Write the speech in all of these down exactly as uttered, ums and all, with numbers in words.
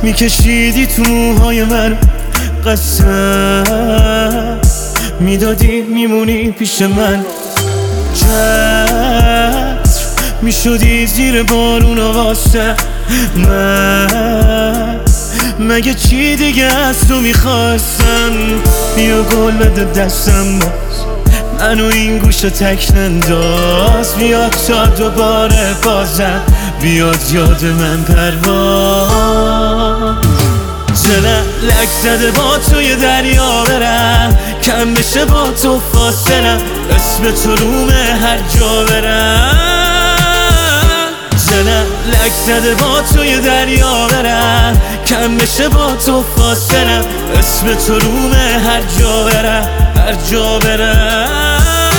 میکشیدی تو موهای من، قسم میدادی میمونی پیش من، چتر میشدی زیر بارون واسه من. مگه چی دیگه از تو میخواستم؟ بیا گل بده دستم باز، منو این گوشه تک ننداز. بیاد تا دوباره بازم بیاد یاد من پرواز. دلم لک زده با توی دریا برم، کم بشه با تو فاصلم، اسم تو رومه هر جا برم. دلم لک زده با توی دریا برم، کم بشه با تو فاصلم، اسم تو رومه هر جا برم، هر جا برم.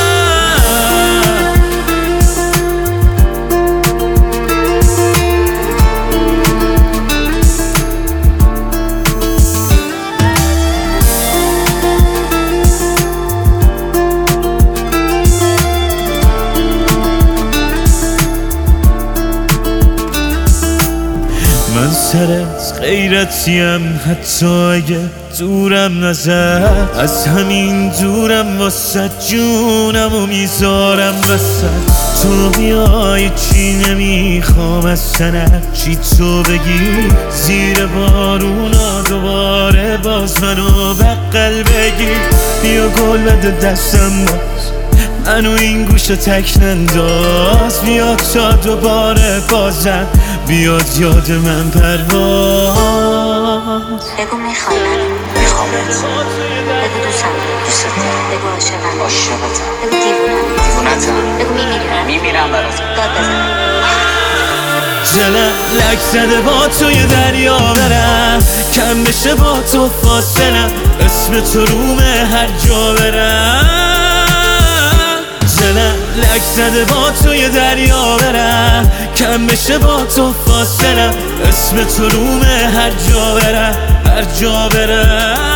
من سرت غیرتیم، حتی اگه دورم نزد، از همین دورم واسه جونم و میذارم وسط. تو بیای چی نمیخوام از سنت، چی تو بگی زیر بارونا دوباره باز منو بغل بگی. بیا گل بده دستم باز، منو این گوشه تک ننداز. بیاد تا دوباره بازم بیاد یاد من پرواز. بگو میخوای منو، میخوامت. بگو دوستم دارم، دوست دارم. بگو عاشقم، عاشقتم. بگو دیوونم، دیوونتم. بگو میمیرم، میمیرم برات. داد بزنم. دلم لک زده با توی دریا برم، کم بشه با تو فاصلم، اسم تو رومه هر جا برم. دلم لک زده با توی دریا برم، کم بشه با تو فاصلم، اسم تو رومه هر جا برم، هر جا برم.